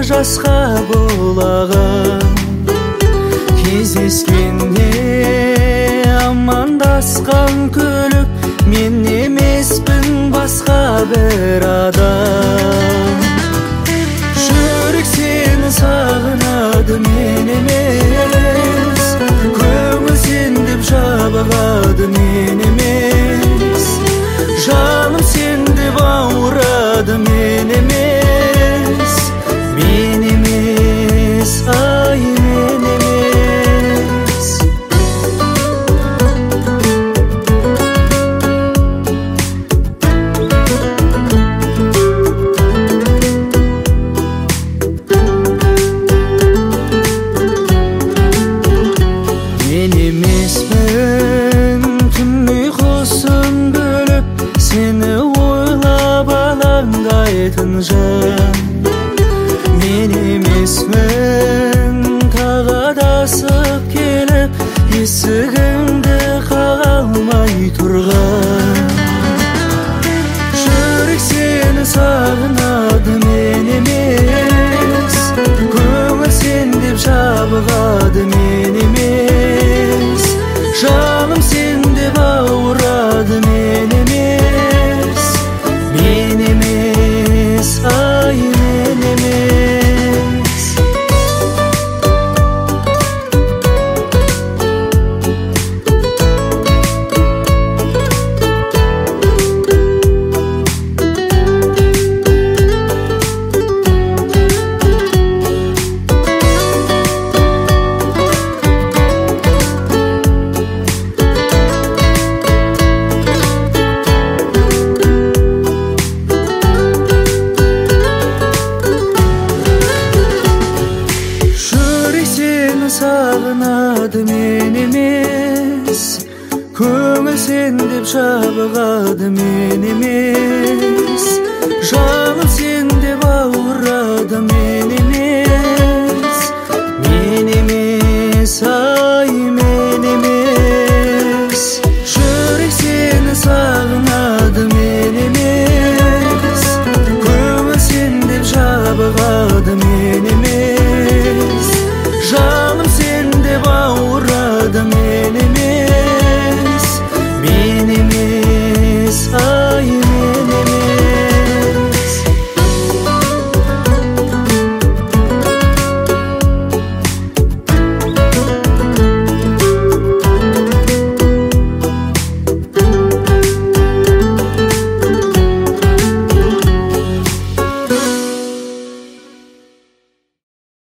жасқа болағын. Кездескенде амандасқан күліп, мен емеспін басқа бір адам. Жүрек сені сағынады, мен емес. Көңіл сен деп жабығады, мен емес. Жаным сен деп ауырады, мен емес. Мен емес, ай мен емес. Мен емеспін түн ұйқысын бөліп, сені ойлап алаңдайтын жан. Мен емеспін тағы адасып келіп, есігіңді қаға алмай тұрған. Жүрек сені сағынады, мен емес. Көңіл сен деп жабығады, мен емес. Жаным сен деп ауырады, мен емес. Мен емес, ай мен емес. Сағынады, мен емес. Көңіл сен деп жабығады, мен емес. Жаным сен деп ауырады, мен емес. Мен емес, ай мен емес. Жүрек сені сағынады, мен емес. Көңіл сен деп жабығады,